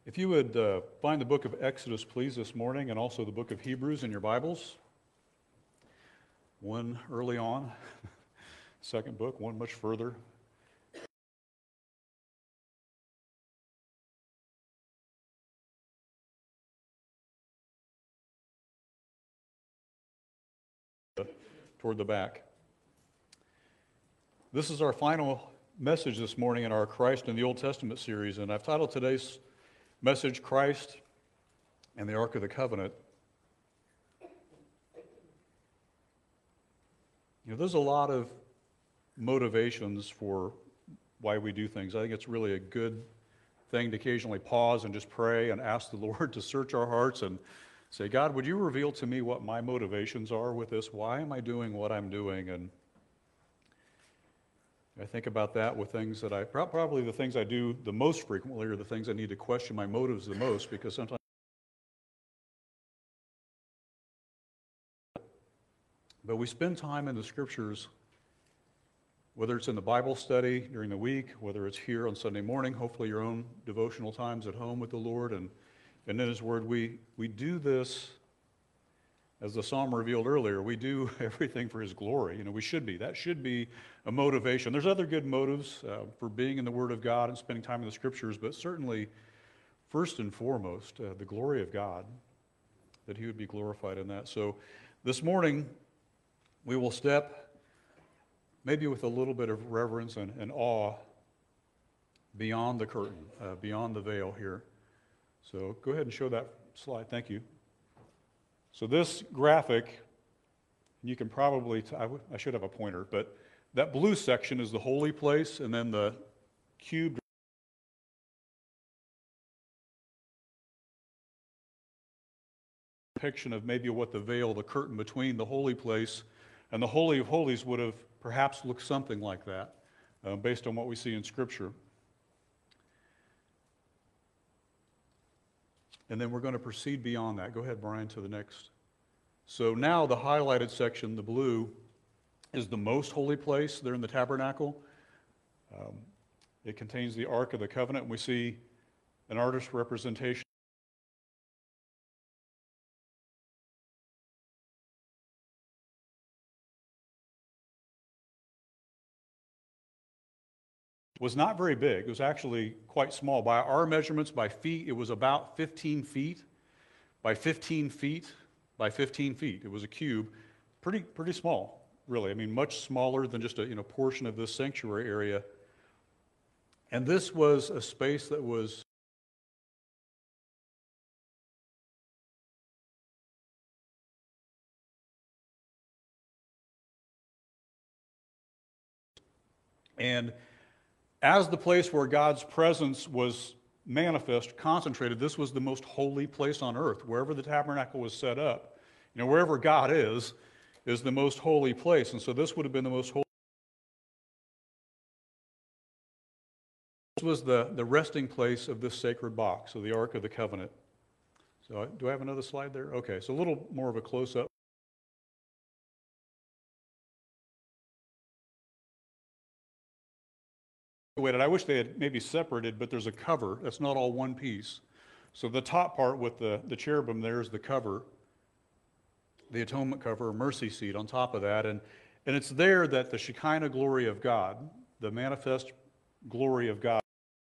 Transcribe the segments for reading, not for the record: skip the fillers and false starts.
If you would find the book of Exodus, please, this morning, and also the book of Hebrews in your Bibles. One early on, second book, one much further. Toward the back. This is our final message this morning in our Christ in the Old Testament series, and I've titled today's message, Christ and the Ark of the Covenant. There's a lot of motivations for why we do things. I think it's really a good thing to occasionally pause and just pray and ask the Lord to search our hearts and say, God, would you reveal to me what my motivations are with this? Why am I doing what I'm doing? And I think about that with things that probably the things I do the most frequently are the things I need to question my motives the most, because sometimes. But we spend time in the Scriptures, whether it's in the Bible study during the week, whether it's here on Sunday morning, hopefully your own devotional times at home with the Lord, and in His Word, we do this, as the psalm revealed earlier, we do everything for His glory. We should be. That should be a motivation. There's other good motives for being in the Word of God and spending time in the Scriptures, but certainly, first and foremost, the glory of God, that He would be glorified in that. So this morning, we will step, maybe with a little bit of reverence and awe, beyond the curtain, beyond the veil here. So go ahead and show that slide. Thank you. So this graphic, you can probably, I should have a pointer, but that blue section is the holy place, and then the cube depiction of maybe what the veil, the curtain between the holy place and the Holy of Holies would have perhaps looked something like that, based on what we see in Scripture. And then we're going to proceed beyond that. Go ahead, Brian, to the next. So now the highlighted section, the blue, is the most holy place there in the tabernacle. It contains the Ark of the Covenant, and we see an artist's representation. Was not very big. It was actually quite small. By our measurements, by feet, it was about 15 feet by 15 feet by 15 feet. It was a cube, pretty small, really. I mean, much smaller than just a portion of this sanctuary area. And this was a space that was and as the place where God's presence was manifest, concentrated, this was the most holy place on earth. Wherever the tabernacle was set up, wherever God is the most holy place. And so this would have been the most holy. This was the resting place of this sacred box, of the Ark of the Covenant. So do I have another slide there? Okay, so a little more of a close-up. I wish they had maybe separated, but there's a cover. That's not all one piece. So the top part with the cherubim there is the cover, the atonement cover, mercy seat on top of that. And it's there that the Shekinah glory of God, the manifest glory of God,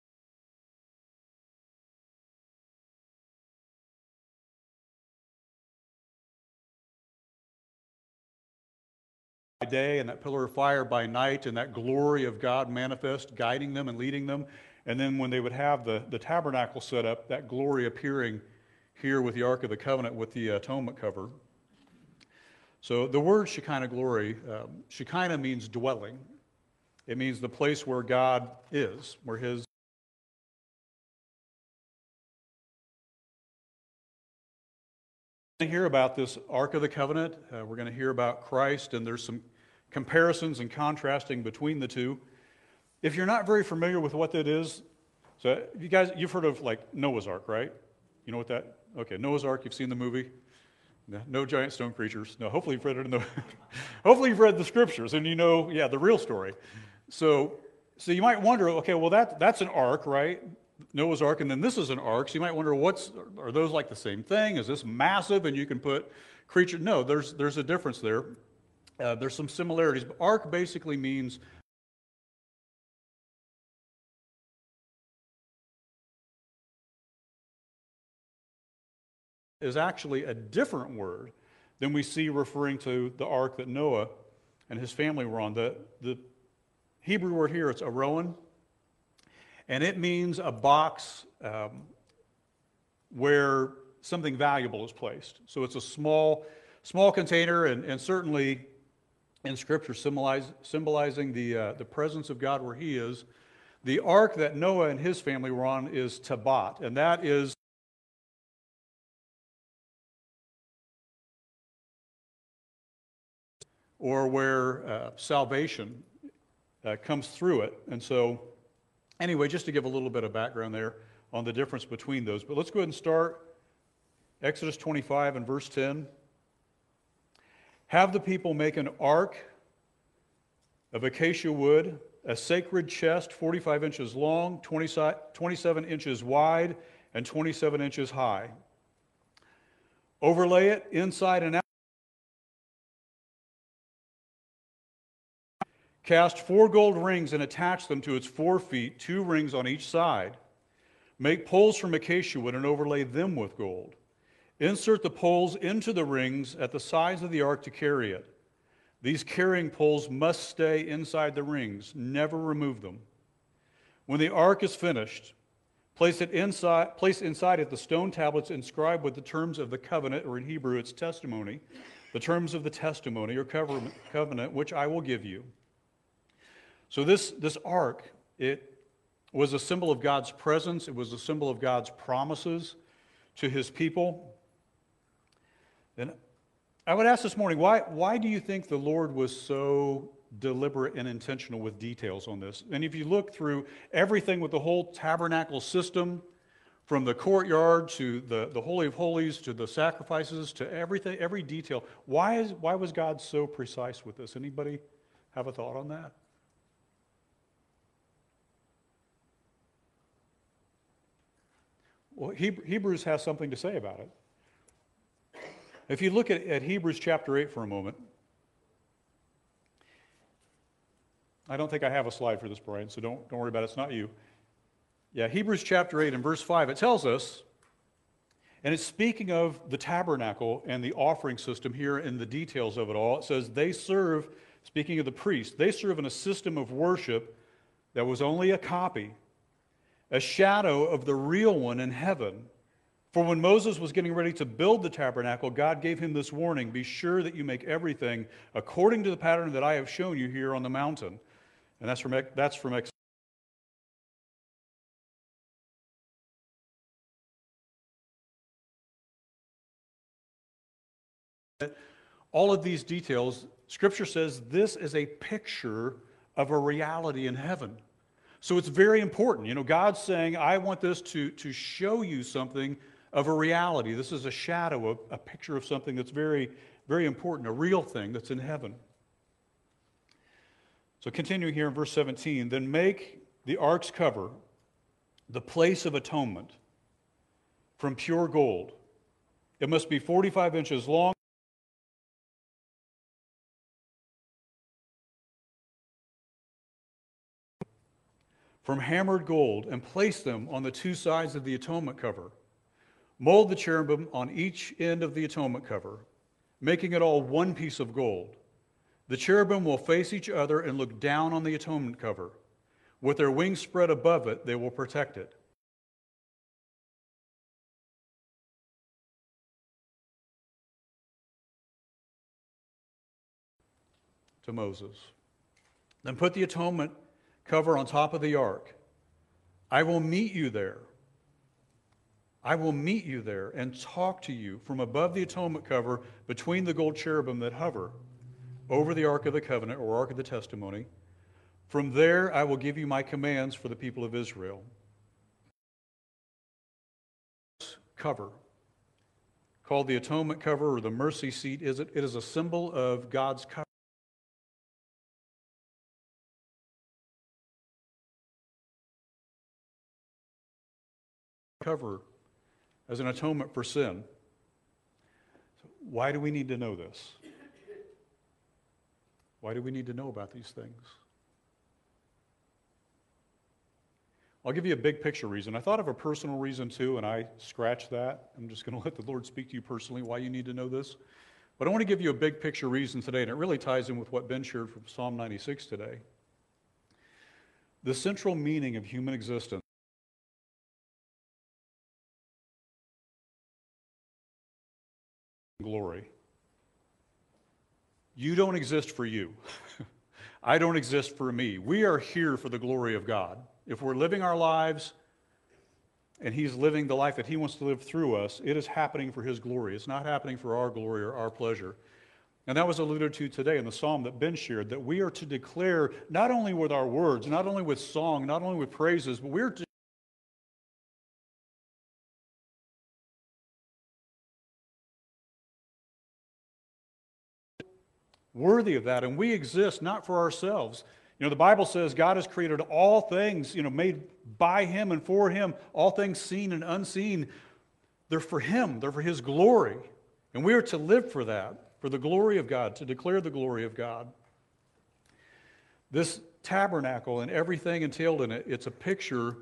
by day and that pillar of fire by night, and that glory of God manifest, guiding them and leading them. And then when they would have the tabernacle set up, that glory appearing here with the Ark of the Covenant with the atonement cover. So the word Shekinah glory, Shekinah means dwelling. It means the place where God is, where His. We're going to hear about this Ark of the Covenant. We're going to hear about Christ, and there's some comparisons and contrasting between the two. If you're not very familiar with what that is, so you've heard of like Noah's Ark, right? You know what that? Okay, Noah's Ark. You've seen the movie. No giant stone creatures. No, hopefully you've read it hopefully you've read the Scriptures and the real story. So you might wonder, okay, well that's an ark, right? Noah's Ark, and then this is an ark. So you might wonder, are those like the same thing? Is this massive and you can put creatures? No, there's a difference there. There's some similarities. But ark basically means is actually a different word than we see referring to the ark that Noah and his family were on. The Hebrew word here, it's aroan, and it means a box where something valuable is placed. So it's a small container, and certainly in Scripture symbolizing the presence of God where He is. The ark that Noah and his family were on is Tabat, and that is or where salvation comes through it. And so, anyway, just to give a little bit of background there on the difference between those. But let's go ahead and start Exodus 25 and verse 10. Have the people make an ark of acacia wood, a sacred chest 45 inches long, 27 inches wide, and 27 inches high. Overlay it inside and out. Cast 4 gold rings and attach them to its 4 feet, 2 rings on each side. Make poles from acacia wood and overlay them with gold. Insert the poles into the rings at the sides of the ark to carry it. These carrying poles must stay inside the rings. Never remove them. When the ark is finished, place inside it the stone tablets inscribed with the terms of the covenant, or in Hebrew it's testimony, the terms of the testimony or covenant which I will give you. So this ark, it was a symbol of God's presence. It was a symbol of God's promises to His people. And I would ask this morning, why do you think the Lord was so deliberate and intentional with details on this? And if you look through everything with the whole tabernacle system, from the courtyard to the Holy of Holies to the sacrifices to everything, every detail, why was God so precise with this? Anybody have a thought on that? Well, Hebrews has something to say about it. If you look at Hebrews chapter 8 for a moment, I don't think I have a slide for this, Brian, so don't worry about it. It's not you. Yeah, Hebrews chapter 8 and verse 5, it tells us, and it's speaking of the tabernacle and the offering system here in the details of it all. It says they serve, speaking of the priests, they serve in a system of worship that was only a copy, a shadow of the real one in heaven. For when Moses was getting ready to build the tabernacle, God gave him this warning: be sure that you make everything according to the pattern that I have shown you here on the mountain. And that's from Exodus. All of these details, Scripture says this is a picture of a reality in heaven. So it's very important. You know, God's saying, I want this to show you something of a reality. This is a shadow, a picture of something that's very, very important, a real thing that's in heaven. So continuing here in verse 17, then make the ark's cover the place of atonement from pure gold. It must be 45 inches long, from hammered gold, and place them on the 2 sides of the atonement cover. Mold the cherubim on each end of the atonement cover, making it all one piece of gold. The cherubim will face each other and look down on the atonement cover. With their wings spread above it, they will protect it. To Moses. Then put the atonement cover on top of the ark. I will meet you there. I will meet you there and talk to you from above the atonement cover between the gold cherubim that hover over the Ark of the Covenant, or Ark of the Testimony. From there I will give you my commands for the people of Israel. Cover, called the atonement cover or the mercy seat, it is a symbol of God's cover. cover as an atonement for sin. So why do we need to know this? Why do we need to know about these things? I'll give you a big picture reason. I thought of a personal reason too, and I scratched that. I'm just going to let the Lord speak to you personally why you need to know this. But I want to give you a big picture reason today, and it really ties in with what Ben shared from Psalm 96 today. The central meaning of human existence is glory. You don't exist for you. I don't exist for me. We are here for the glory of God. If we're living our lives and He's living the life that He wants to live through us, it is happening for His glory. It's not happening for our glory or our pleasure. And that was alluded to today in the psalm that Ben shared, that we are to declare not only with our words, not only with song, not only with praises, but we're to worthy of that, and we exist not for ourselves. You know, the Bible says God has created all things, made by Him and for Him, all things seen and unseen. They're for Him. They're for His glory. And we are to live for that, for the glory of God, to declare the glory of God. This tabernacle and everything entailed in it, it's a picture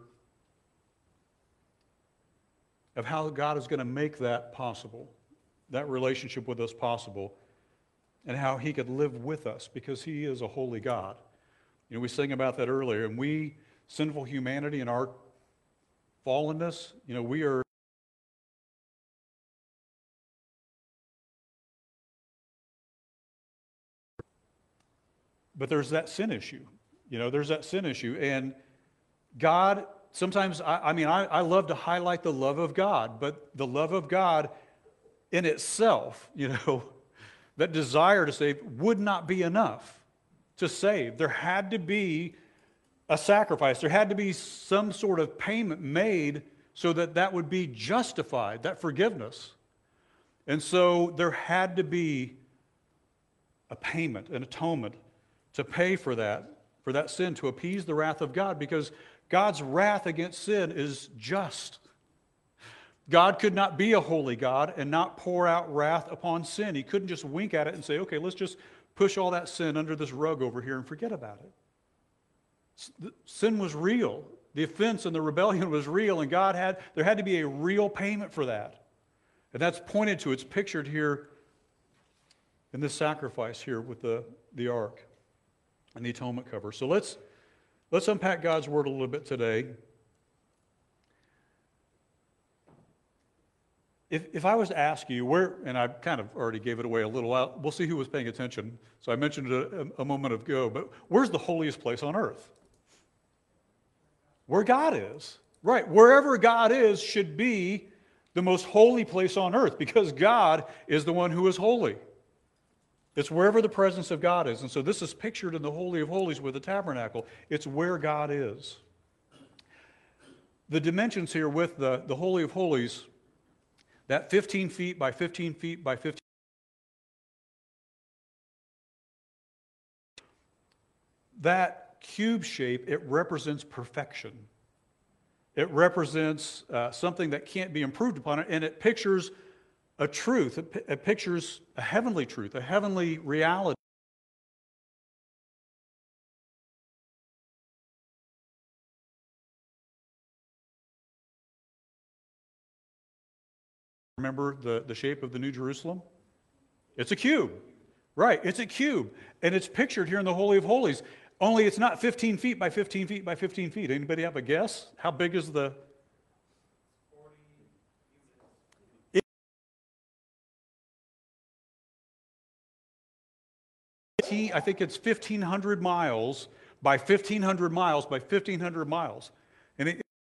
of how God is going to make that possible, that relationship with us possible, and how He could live with us because He is a holy God. We sang about that earlier, and we, sinful humanity and our fallenness, we are but there's that sin issue. There's that sin issue, and God, sometimes, I love to highlight the love of God, but the love of God in itself, that desire to save would not be enough to save. There had to be a sacrifice. There had to be some sort of payment made so that that would be justified, that forgiveness. And so there had to be a payment, an atonement to pay for that sin, to appease the wrath of God, because God's wrath against sin is just. God could not be a holy God and not pour out wrath upon sin. He couldn't just wink at it and say, okay, let's just push all that sin under this rug over here and forget about it. Sin was real. The offense and the rebellion was real, and there had to be a real payment for that. And that's pointed to, it's pictured here in this sacrifice here with the ark and the atonement cover. So let's unpack God's word a little bit today. If I was to ask you where, and I kind of already gave it away a little while, we'll see who was paying attention. So I mentioned it a moment ago, but where's the holiest place on earth? Where God is. Right, wherever God is should be the most holy place on earth, because God is the one who is holy. It's wherever the presence of God is. And so this is pictured in the Holy of Holies with the tabernacle. It's where God is. The dimensions here with the Holy of Holies, that 15 feet by 15 feet by 15, that cube shape, it represents perfection. It represents something that can't be improved upon, and it pictures a truth. It pictures a heavenly truth, a heavenly reality. Remember the shape of the New Jerusalem? It's a cube. Right, it's a cube. And it's pictured here in the Holy of Holies. Only it's not 15 feet by 15 feet by 15 feet. Anybody have a guess? How big is the... 40. I think it's 1,500 miles by 1,500 miles by 1,500 miles. And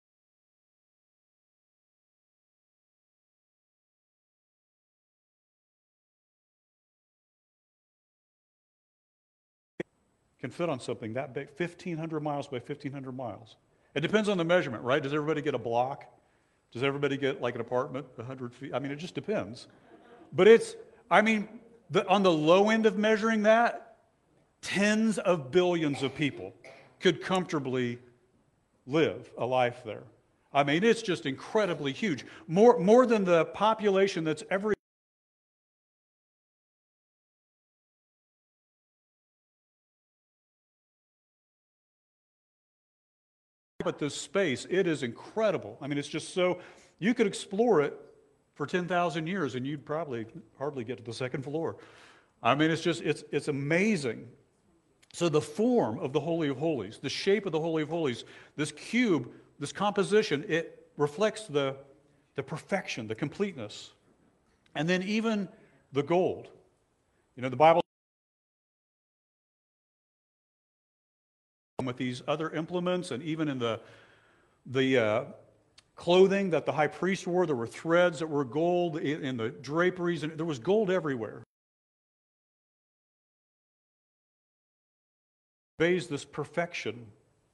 can fit on something that big, 1,500 miles by 1,500 miles. It depends on the measurement, right? Does everybody get a block? Does everybody get like an apartment, 100 feet? It just depends. But it's, on the low end of measuring that, tens of billions of people could comfortably live a life there. I mean, it's just incredibly huge. More than the population that's ever. But this space, it is incredible. I mean, it's just so, you could explore it for 10,000 years and you'd probably hardly get to the second floor. I mean, it's amazing. So the form of the Holy of Holies, the shape of the Holy of Holies, this cube, this composition, it reflects the perfection, the completeness. And then even the gold. You know, the Bible with these other implements, and even in the clothing that the high priest wore, there were threads that were gold in the draperies, and there was gold everywhere. Conveys this perfection.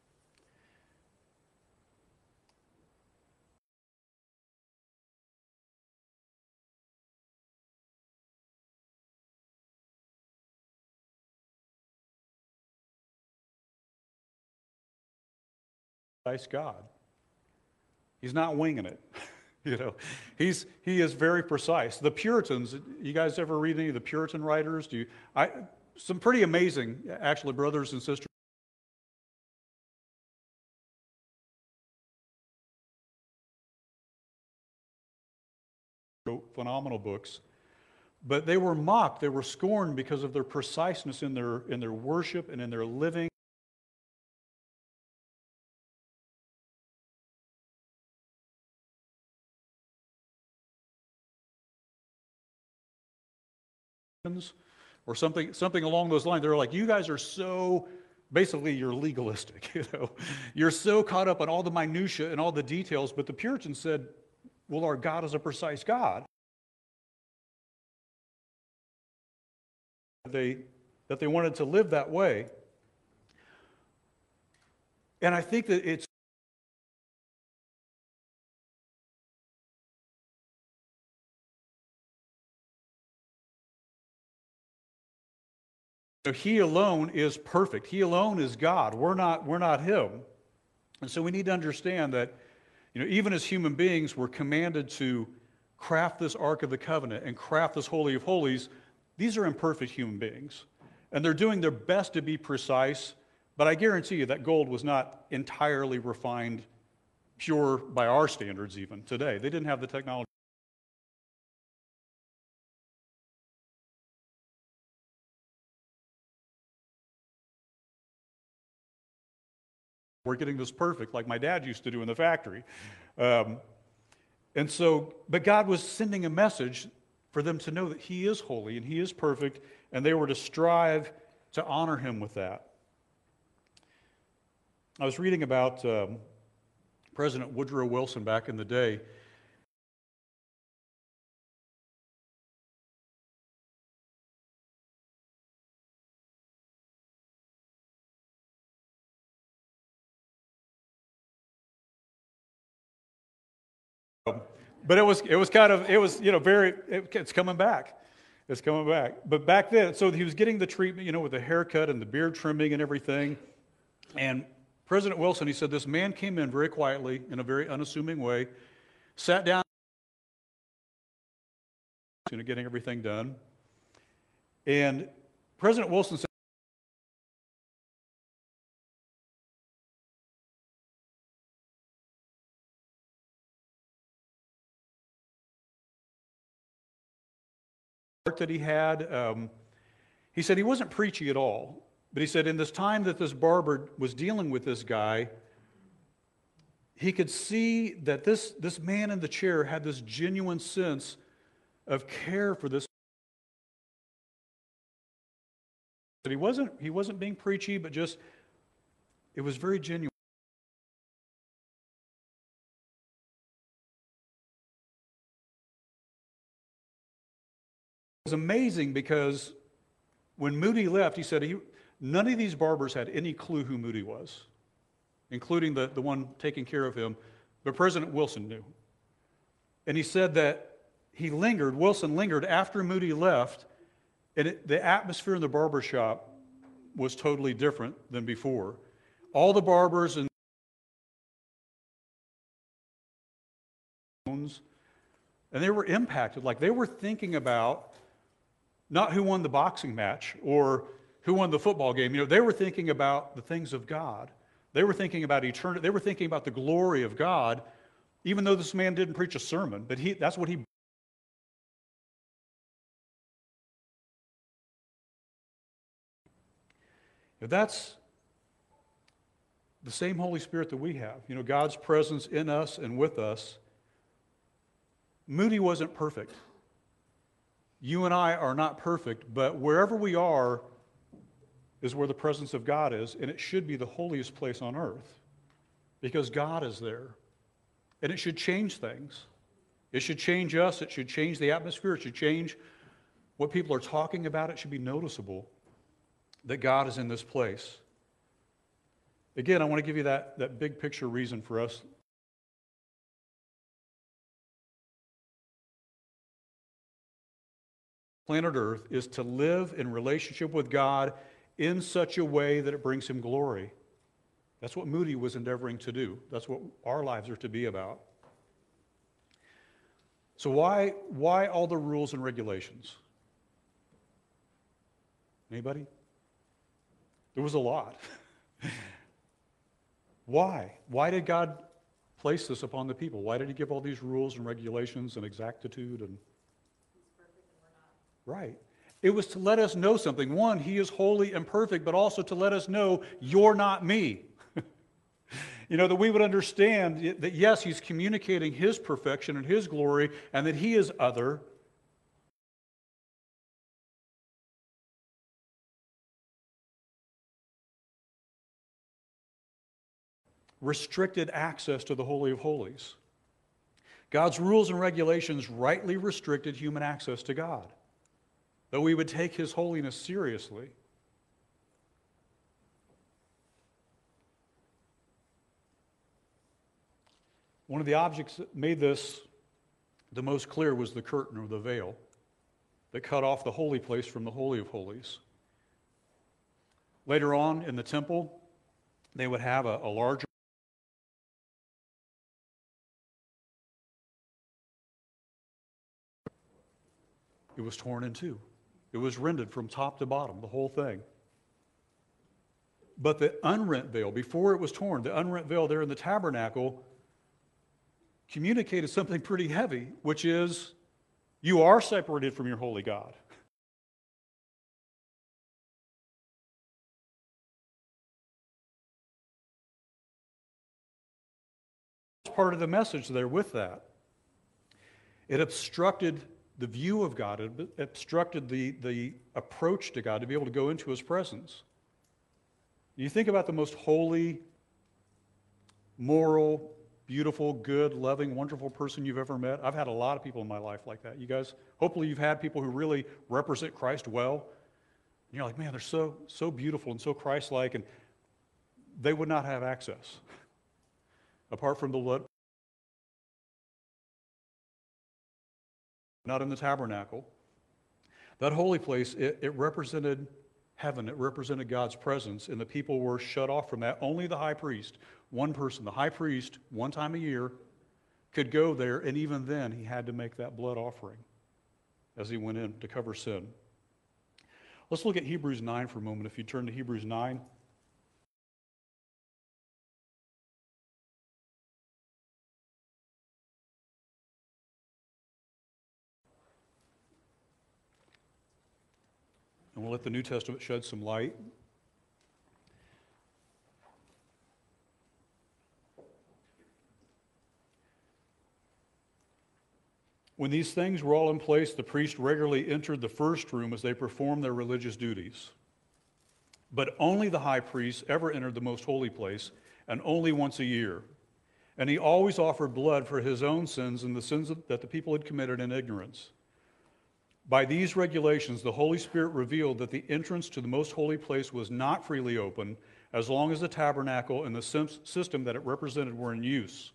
Nice God. He's not winging it. You know, he is very precise. The Puritans, you guys ever read any of the Puritan writers? Some pretty amazing, actually, brothers and sisters. Phenomenal books. But they were mocked, they were scorned because of their preciseness in their worship and in their living. Or something along those lines. They're like, you guys are so, basically you're legalistic, you know. You're so caught up on all the minutia and all the details, but the Puritans said, well, our God is a precise God. That they wanted to live that way. And I think that it's He alone is perfect. He alone is God. We're not Him. And so we need to understand that, you know, even as human beings, we're commanded to craft this Ark of the Covenant and craft this Holy of Holies. These are imperfect human beings. And they're doing their best to be precise, but I guarantee you that gold was not entirely refined, pure by our standards even today. They didn't have the technology. We're getting this perfect, like my dad used to do in the factory. And so, but God was sending a message for them to know that He is holy and He is perfect, and they were to strive to honor Him with that. I was reading about President Woodrow Wilson back in the day. But it's coming back. It's coming back. But back then, so he was getting the treatment, you know, with the haircut and the beard trimming and everything. And President Wilson, he said, this man came in very quietly in a very unassuming way, sat down, you know, getting everything done. And President Wilson said, that he said he wasn't preachy at all, but he said in this time that this barber was dealing with this guy, he could see that this man in the chair had this genuine sense of care for this. That he wasn't being preachy, but just it was very genuine. It was amazing because when Moody left, he said none of these barbers had any clue who Moody was, including the one taking care of him, but President Wilson knew. And he said that Wilson lingered after Moody left, and the atmosphere in the barber shop was totally different than before. All the barbers and And they were impacted. Like they were thinking about not who won the boxing match or who won the football game. They were thinking about the things of God. They were thinking about eternity. They were thinking about the glory of God, even though this man didn't preach a sermon. But that's what he... That's the same Holy Spirit that we have. God's presence in us and with us. Moody wasn't perfect. You and I are not perfect, but wherever we are is where the presence of God is, and it should be the holiest place on earth because God is there. And it should change things. It should change us. It should change the atmosphere. It should change what people are talking about. It should be noticeable that God is in this place. Again, I want to give you that big picture reason for us. Planet Earth is to live in relationship with God in such a way that it brings him glory. That's what Moody was endeavoring to do. That's what our lives are to be about. So why all the rules and regulations? Anybody? There was a lot. Why? Why did God place this upon the people? Why did he give all these rules and regulations and exactitude? And He's perfect and we're not. right. It was to let us know something. One, he is holy and perfect, but also to let us know you're not me. That we would understand that, yes, he's communicating his perfection and his glory, and that he is other. Restricted access to the Holy of Holies. God's rules and regulations rightly restricted human access to God, that we would take his holiness seriously. One of the objects that made this the most clear was the curtain or the veil that cut off the holy place from the Holy of Holies. Later on in the temple, they would have a larger... It was torn in two. It was rended from top to bottom, the whole thing. But the unrent veil, before it was torn, the unrent veil there in the tabernacle communicated something pretty heavy, which is you are separated from your holy God. That's part of the message there with that. It obstructed the view of God. It obstructed the approach to God to be able to go into his presence. You think about the most holy, moral, beautiful, good, loving, wonderful person you've ever met. I've had a lot of people in my life like that. You guys, hopefully you've had people who really represent Christ well. And you're like, man, they're so beautiful and so Christ-like, and they would not have access apart from the blood. Not in the tabernacle. That holy place, it represented heaven. It represented God's presence, and the people were shut off from that. Only the high priest, one person, the high priest, one time a year, could go there, and even then he had to make that blood offering as he went in to cover sin. Let's look at Hebrews 9 for a moment. If you turn to Hebrews 9. And we'll let the New Testament shed some light. When these things were all in place, the priest regularly entered the first room as they performed their religious duties. But only the high priest ever entered the most holy place, and only once a year. And he always offered blood for his own sins and the sins that the people had committed in ignorance. By these regulations, the Holy Spirit revealed that the entrance to the most holy place was not freely open as long as the tabernacle and the system that it represented were in use.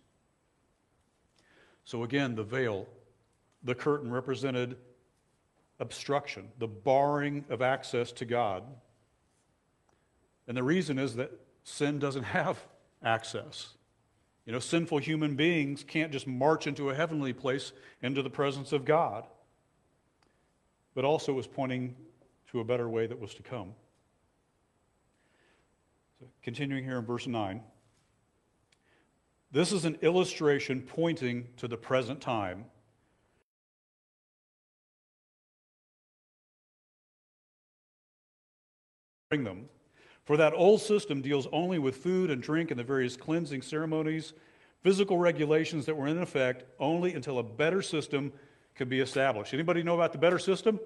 So again, the veil, the curtain, represented obstruction, the barring of access to God. And the reason is that sin doesn't have access. You know, sinful human beings can't just march into a heavenly place, into the presence of God. But also it was pointing to a better way that was to come. So continuing here in verse 9. This is an illustration pointing to the present time. Bring them. For that old system deals only with food and drink and the various cleansing ceremonies, physical regulations that were in effect only until a better system could be established. Anybody know about the better system?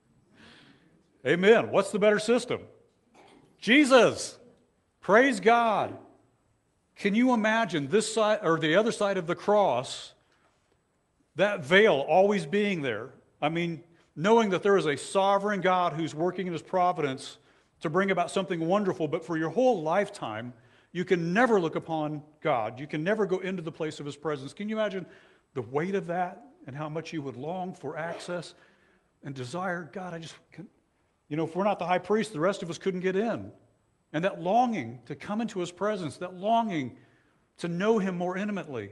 Amen. What's the better system? Jesus. Praise God. Can you imagine this side or the other side of the cross, that veil always being there? I mean, knowing that there is a sovereign God who's working in his providence to bring about something wonderful, but for your whole lifetime, you can never look upon God. You can never go into the place of his presence. Can you imagine the weight of that and how much you would long for access and desire? God, I just, if we're not the high priest, the rest of us couldn't get in. And that longing to come into his presence, that longing to know him more intimately.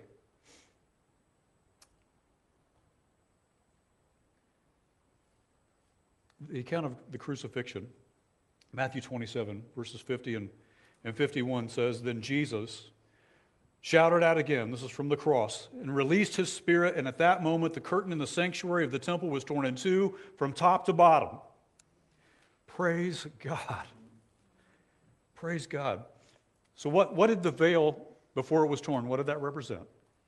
The account of the crucifixion, Matthew 27, verses 50 and 51 says, Then Jesus shouted out again, this is from the cross, and released his spirit, and at that moment the curtain in the sanctuary of the temple was torn in two from top to bottom. Praise God. Praise God. So what did the veil, before it was torn, what did that represent?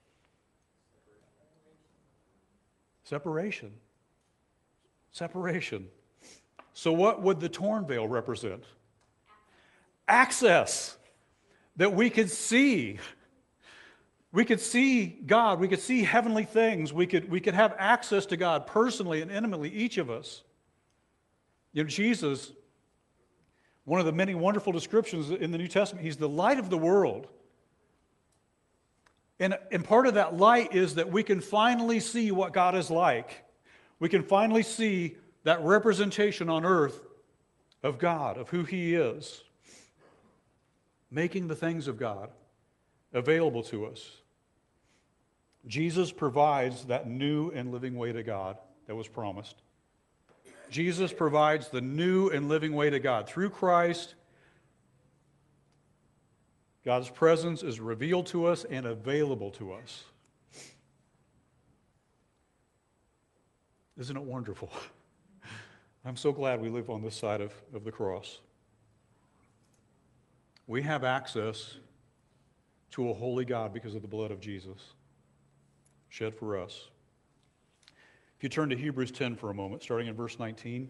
Separation. Separation. So what would the torn veil represent? Access. That we could see. We could see God. We could see heavenly things. We could have access to God personally and intimately, each of us. Jesus, one of the many wonderful descriptions in the New Testament, he's the light of the world. And part of that light is that we can finally see what God is like. We can finally see that representation on earth of God, of who he is, making the things of God available to us. Jesus provides that new and living way to God that was promised. Jesus provides the new and living way to God. Through Christ, God's presence is revealed to us and available to us. Isn't it wonderful? I'm so glad we live on this side of the cross. We have access to a holy God because of the blood of Jesus shed for us. If you turn to Hebrews 10 for a moment, starting in verse 19.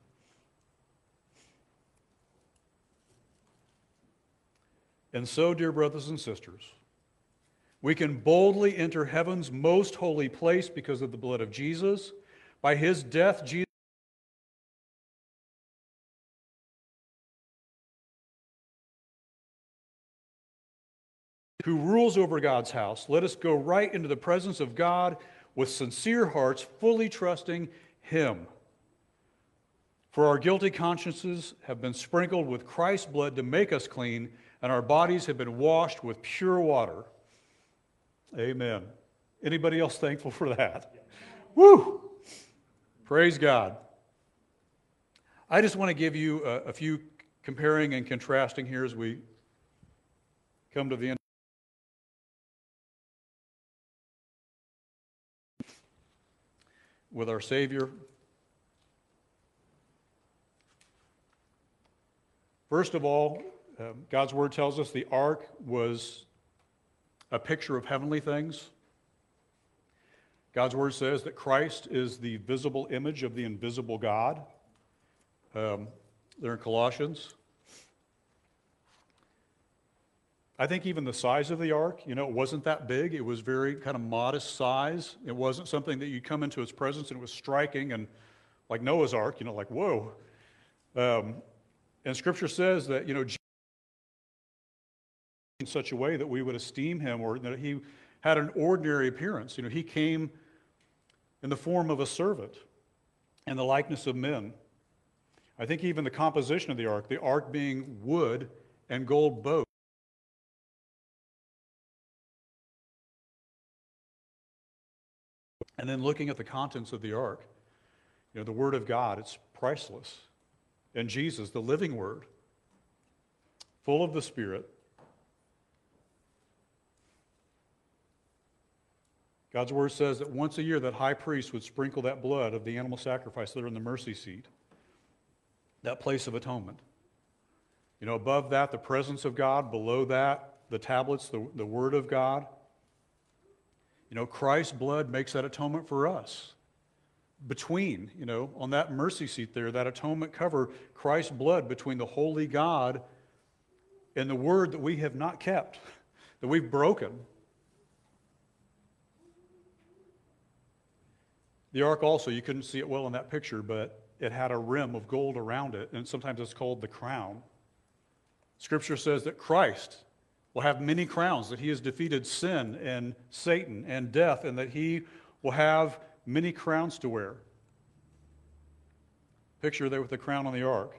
And so, dear brothers and sisters, we can boldly enter heaven's most holy place because of the blood of Jesus. By his death, Jesus who rules over God's house, let us go right into the presence of God with sincere hearts, fully trusting him. For our guilty consciences have been sprinkled with Christ's blood to make us clean, and our bodies have been washed with pure water. Amen. Anybody else thankful for that? Woo! Praise God. I just want to give you a few comparing and contrasting here as we come to the end. With our Savior. First of all, God's Word tells us the ark was a picture of heavenly things. God's Word says that Christ is the visible image of the invisible God. There in Colossians. I think even the size of the ark, it wasn't that big. It was very kind of modest size. It wasn't something that you come into its presence and it was striking and like Noah's ark, like, whoa. And Scripture says that, in such a way that we would esteem him, or that he had an ordinary appearance. He came in the form of a servant and the likeness of men. I think even the composition of the ark being wood and gold bow. And then looking at the contents of the ark, the Word of God, it's priceless. And Jesus, the living Word, full of the Spirit. God's Word says that once a year that high priest would sprinkle that blood of the animal sacrifice there in the mercy seat, that place of atonement. Above that, the presence of God. Below that, the tablets, the Word of God. Christ's blood makes that atonement for us. Between, on that mercy seat there, that atonement cover, Christ's blood between the holy God and the Word that we have not kept, that we've broken. The ark also, you couldn't see it well in that picture, but it had a rim of gold around it, and sometimes it's called the crown. Scripture says that Christ will have many crowns, that he has defeated sin and Satan and death, and that he will have many crowns to wear. Picture there with the crown on the ark.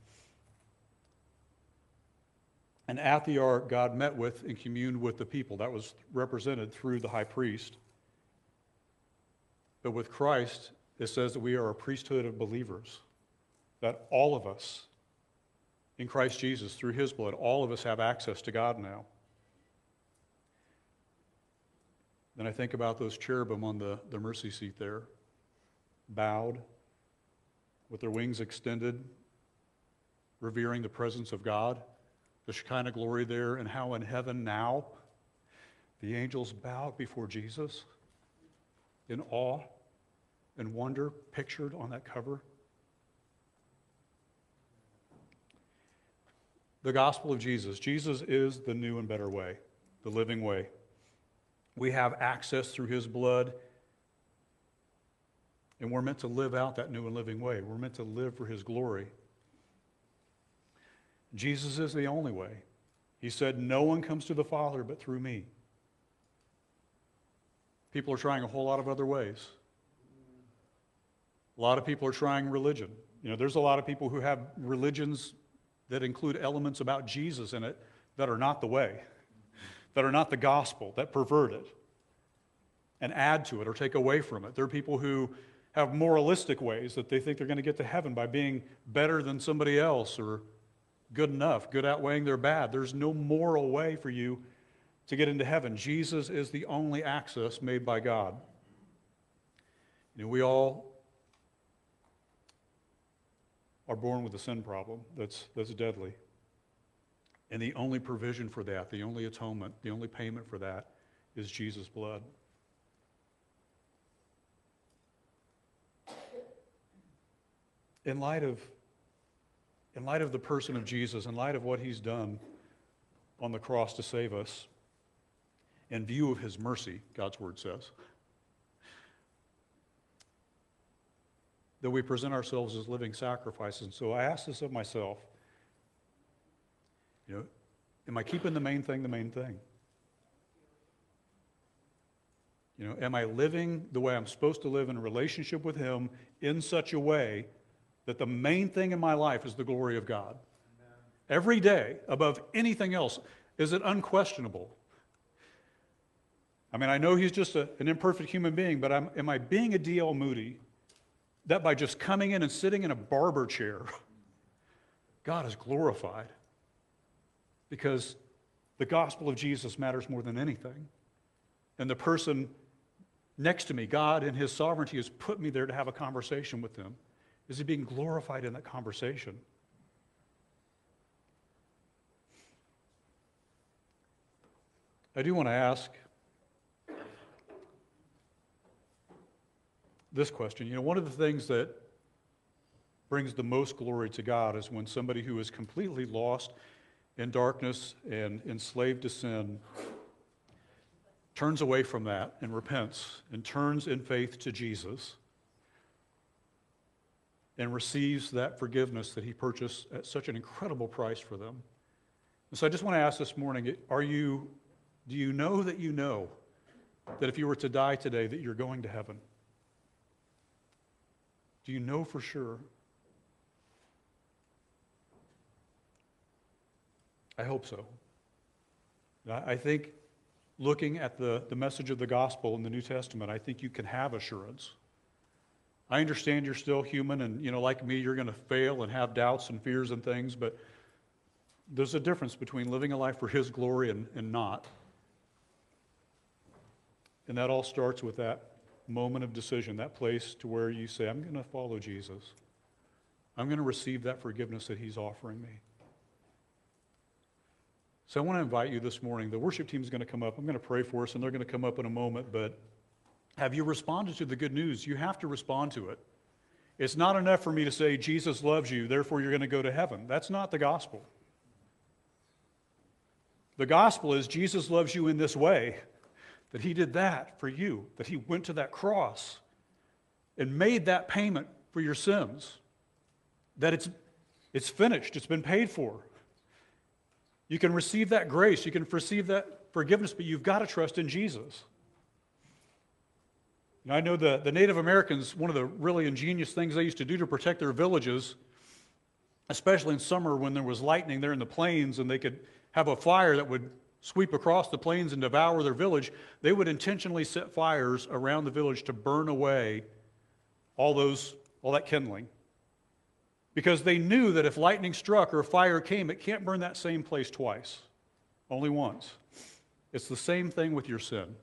And at the ark, God met with and communed with the people. That was represented through the high priest. But with Christ, it says that we are a priesthood of believers, that all of us in Christ Jesus, through his blood, all of us have access to God now. Then I think about those cherubim on the mercy seat there, bowed, with their wings extended, revering the presence of God, the Shekinah glory there, and how in heaven now the angels bow before Jesus in awe and wonder pictured on that cover. The gospel of Jesus. Jesus is the new and better way, the living way. We have access through his blood, and we're meant to live out that new and living way. We're meant to live for his glory. Jesus is the only way. He said, "No one comes to the Father but through me." People are trying a whole lot of other ways. A lot of people are trying religion. There's a lot of people who have religions that include elements about Jesus in it that are not the way, that are not the gospel, that pervert it and add to it or take away from it. There are people who have moralistic ways that they think they're going to get to heaven by being better than somebody else or good enough, good outweighing their bad. There's no moral way for you to get into heaven. Jesus is the only access made by God. We all are born with a sin problem that's deadly. And the only provision for that, the only atonement, the only payment for that is Jesus' blood. In light of the person of Jesus, in light of what he's done on the cross to save us, in view of his mercy, God's word says, that we present ourselves as living sacrifices. And so I ask this of myself, am I keeping the main thing the main thing? Am I living the way I'm supposed to live in a relationship with him in such a way that the main thing in my life is the glory of God? Amen. Every day, above anything else, is it unquestionable? I know he's just an imperfect human being, but am I being a D.L. Moody that by just coming in and sitting in a barber chair, God is glorified? Because the gospel of Jesus matters more than anything. And the person next to me, God in his sovereignty has put me there to have a conversation with them. Is he being glorified in that conversation? I do want to ask this question. One of the things that brings the most glory to God is when somebody who is completely lost in darkness and enslaved to sin turns away from that and repents and turns in faith to Jesus and receives that forgiveness that he purchased at such an incredible price for them. And so I just want to ask this morning, do you know that if you were to die today that you're going to heaven? Do you know for sure? I hope so. I think looking at the message of the gospel in the New Testament, I think you can have assurance. I understand you're still human, and like me, you're going to fail and have doubts and fears and things, but there's a difference between living a life for His glory and not. And that all starts with that moment of decision, that place to where you say, I'm going to follow Jesus. I'm going to receive that forgiveness that He's offering me. So I want to invite you this morning. The worship team is going to come up. I'm going to pray for us, and they're going to come up in a moment. But have you responded to the good news? You have to respond to it. It's not enough for me to say, Jesus loves you, therefore you're going to go to heaven. That's not the gospel. The gospel is Jesus loves you in this way, that He did that for you, that He went to that cross and made that payment for your sins, that it's finished, it's been paid for. You can receive that grace, you can receive that forgiveness, but you've got to trust in Jesus. I know the Native Americans, one of the really ingenious things they used to do to protect their villages, especially in summer when there was lightning there in the plains and they could have a fire that would sweep across the plains and devour their village, they would intentionally set fires around the village to burn away all that kindling. Because they knew that if lightning struck or a fire came, it can't burn that same place twice, only once. It's the same thing with your sin.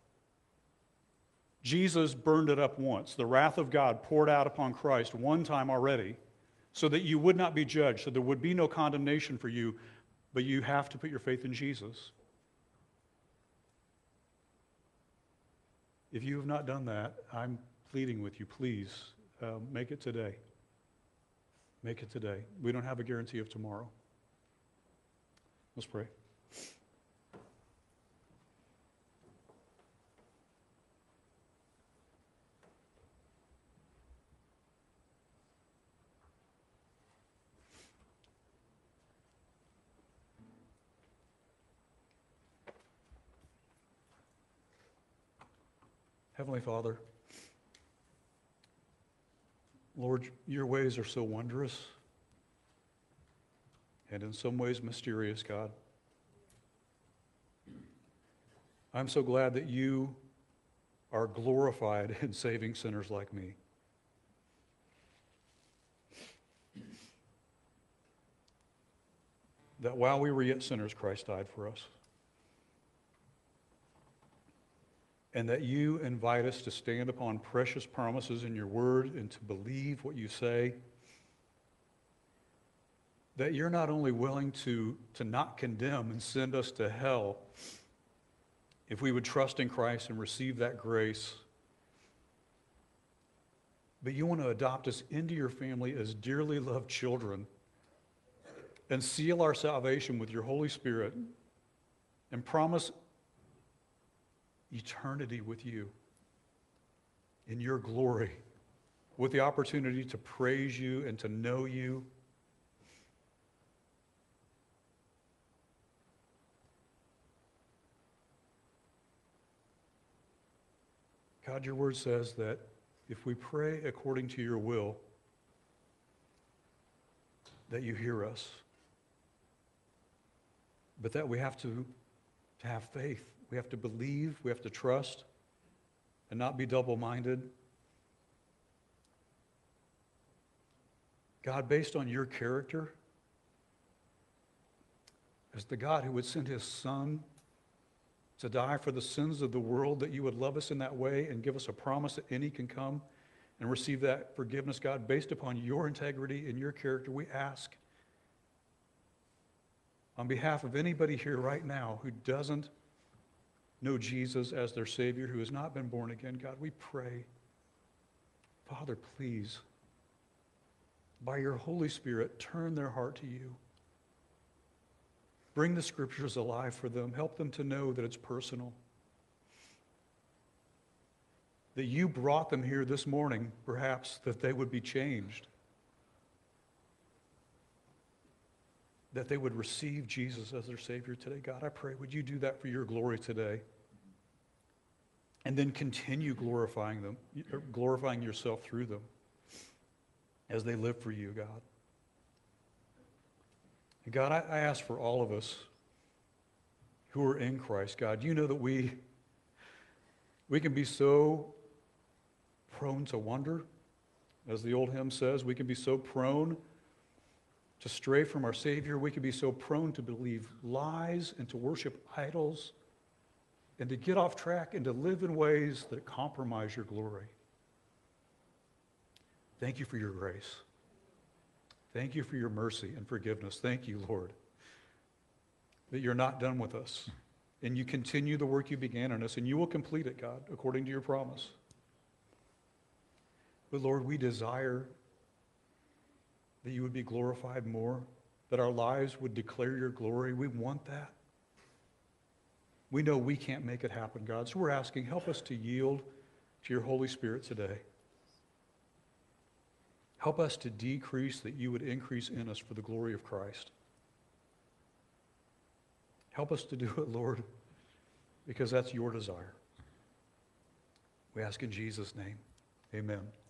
Jesus burned it up once. The wrath of God poured out upon Christ one time already so that you would not be judged, so there would be no condemnation for you, but you have to put your faith in Jesus. If you have not done that, I'm pleading with you, please make it today. Make it today. We don't have a guarantee of tomorrow. Let's pray. Heavenly Father, Lord, your ways are so wondrous and in some ways mysterious, God. I'm so glad that you are glorified in saving sinners like me. That while we were yet sinners, Christ died for us. And that you invite us to stand upon precious promises in your word and to believe what you say. That you're not only willing to not condemn and send us to hell if we would trust in Christ and receive that grace, but you want to adopt us into your family as dearly loved children and seal our salvation with your Holy Spirit and promise eternity with you in your glory, with the opportunity to praise you and to know you. God, your word says that if we pray according to your will, that you hear us, but that we have to have faith. We have to believe, we have to trust, and not be double-minded. God, based on your character, as the God who would send his Son to die for the sins of the world, that you would love us in that way and give us a promise that any can come and receive that forgiveness, God, based upon your integrity and your character, we ask on behalf of anybody here right now who doesn't know Jesus as their Savior, who has not been born again, God, we pray, Father, please, by your Holy Spirit, turn their heart to you. Bring the Scriptures alive for them. Help them to know that it's personal. That you brought them here this morning, perhaps, that they would be changed. That they would receive Jesus as their Savior today. God, I pray, would you do that for your glory today? And then continue glorifying them, glorifying yourself through them as they live for you, God. And God, I ask for all of us who are in Christ, God. You know that we can be so prone to wonder. As the old hymn says, we can be so prone to stray from our Savior. We can be so prone to believe lies and to worship idols and to get off track and to live in ways that compromise your glory. Thank you for your grace. Thank you for your mercy and forgiveness. Thank you, Lord, that you're not done with us and you continue the work you began in us and you will complete it, God, according to your promise. But Lord, we desire that you would be glorified more, that our lives would declare your glory. We want that. We know we can't make it happen, God, so we're asking, help us to yield to your Holy Spirit today. Help us to decrease that you would increase in us for the glory of Christ. Help us to do it, Lord, because that's your desire. We ask in Jesus' name. Amen.